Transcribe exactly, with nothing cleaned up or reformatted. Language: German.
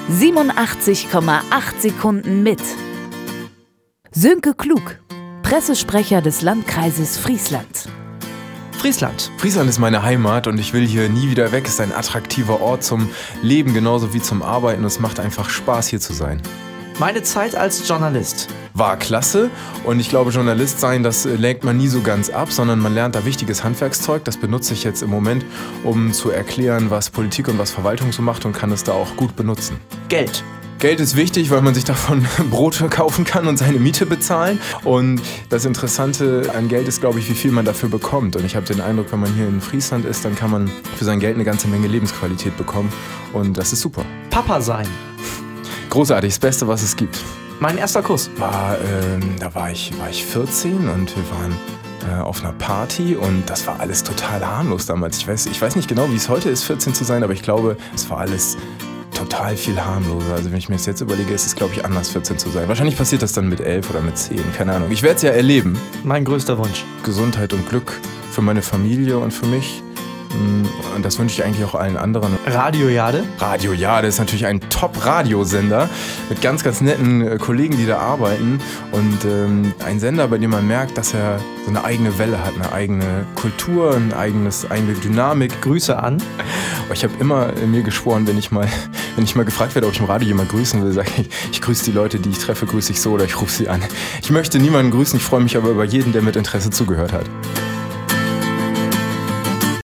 siebenundachtzig Komma acht Sekunden mit Sönke Klug, Pressesprecher des Landkreises Friesland. Friesland. Friesland ist meine Heimat und ich will hier nie wieder weg. Es ist ein attraktiver Ort zum Leben, genauso wie zum Arbeiten. Es macht einfach Spaß, hier zu sein. Meine Zeit als Journalist. War klasse und ich glaube, Journalist sein, das lenkt man nie so ganz ab, sondern man lernt da wichtiges Handwerkszeug. Das benutze ich jetzt im Moment, um zu erklären, was Politik und was Verwaltung so macht und kann es da auch gut benutzen. Geld. Geld ist wichtig, weil man sich davon Brote kaufen kann und seine Miete bezahlen. Und das Interessante an Geld ist, glaube ich, wie viel man dafür bekommt. Und ich habe den Eindruck, wenn man hier in Friesland ist, dann kann man für sein Geld eine ganze Menge Lebensqualität bekommen. Und das ist super. Papa sein. Großartig, das Beste, was es gibt. Mein erster Kuss. War, ähm, da war ich, war ich vierzehn und wir waren äh, auf einer Party und das war alles total harmlos damals. Ich weiß, ich weiß nicht genau, wie es heute ist, vierzehn zu sein, aber ich glaube, es war alles total viel harmloser. Also wenn ich mir das jetzt überlege, ist es, glaube ich, anders, vierzehn zu sein. Wahrscheinlich passiert das dann mit elf oder mit zehn, keine Ahnung. Ich werde es ja erleben. Mein größter Wunsch. Gesundheit und Glück für meine Familie und für mich. Und das wünsche ich eigentlich auch allen anderen. Radio Jade. Radio Jade ist natürlich ein Top-Radiosender mit ganz, ganz netten äh, Kollegen, die da arbeiten. Und ähm, ein Sender, bei dem man merkt, dass er so eine eigene Welle hat, eine eigene Kultur, ein eigenes, eigene Dynamik. Grüße an. Ich habe immer äh, mir geschworen, wenn ich mal, wenn ich mal gefragt werde, ob ich im Radio jemanden grüßen will, sage ich, ich grüße die Leute, die ich treffe, grüße ich so oder ich rufe sie an. Ich möchte niemanden grüßen, ich freue mich aber über jeden, der mit Interesse zugehört hat.